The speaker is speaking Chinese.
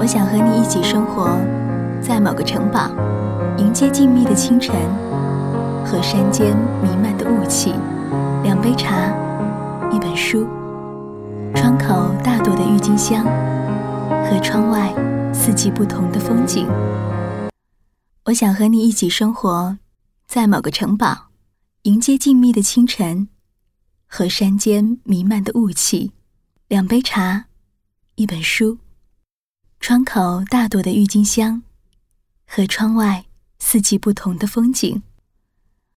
我想和你一起生活在某个城堡，迎接静谧的清晨和山间弥漫的雾气。2杯茶，一本书，窗口大朵的郁金香和窗外四季不同的风景。我想和你一起生活在某个城堡，迎接静谧的清晨和山间弥漫的雾气。2杯茶，一本书，窗口大朵的郁金香和窗外四季不同的风景。